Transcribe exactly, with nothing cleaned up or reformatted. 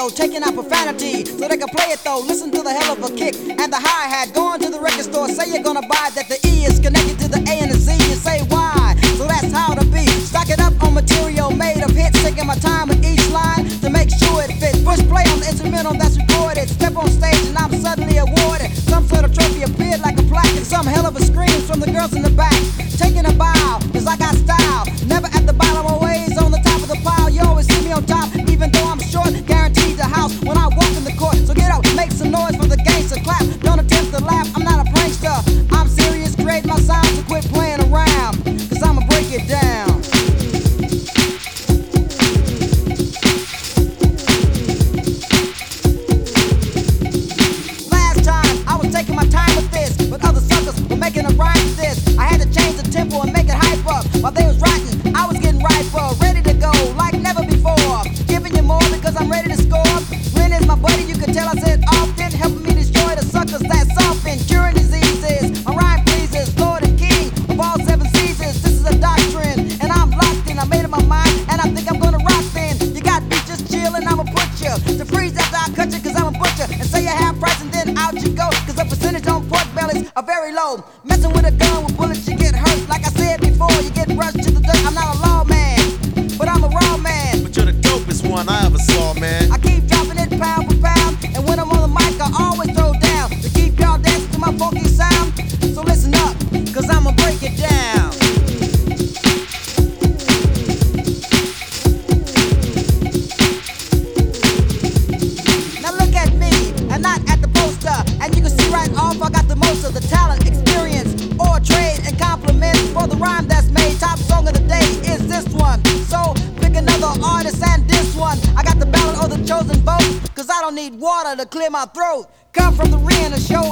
stereo, taking out profanity so they can play it though. Listen to the hell of a kick and the hi-hat. Going to the record store, say you're gonna buy that the E is connected to the A and the Z. You say why? So that's how to be. Stock it up on material made of hits, taking my time with each line to make sure it fits. Push play on the instrumental that's recorded. Step on stage and I'm suddenly awarded some sort of trophy appeared like a plaque and some hell of a screams from the girls in the back. Taking a bow, cause I got style. Never at the bottom, always on the top of the pile. You always see me on top, even though I'm short. Guaranteed the house when I walk in the court. So get up, make some noise for the gangster clap. Don't attempt to laugh, I'm not a prankster. I'm serious, create my sound, so quit playing around, cause I'ma break it down. Last time, I was taking my time with this, but other suckers were making a rhyme with this. I had to change the tempo and make it hype up. While they was writing, I was getting riper, ready to go like never before. Giving you more because I'm ready to score. Ren is my buddy, you can tell I said often, helping me destroy the suckers that's often curing diseases. My rhyme pleases, Lord and King of all seven seasons. This is a doctrine, and I'm locked in. I made up my mind, and I think I'm gonna rock then. You got me just chillin', I'ma put you to freeze after I cut you, cause I'm a butcher. And say you half price and then out you go, cause the percentage on pork bellies are very low. Messing with a gun with bullets, you get hurt. Like I said before, you get rushed to the dirt. I'm not a lawman, but I'm a raw man. But you're the dopest one I ever saw, man. I keep dropping it pound for pound, and when I'm on the mic, I always throw down to keep y'all dancing to my funky sound. So listen up, cause I'ma break it down. Now look at me, and not at the poster, and you can see right off I got the most of the talent, experience, or trade, and compliments for the rhyme that's made. Top song of the day is this one, so pick another artist and this one. I got the ballad or the chosen vote, cause I don't need water to clear my throat. Come from the Ren, a show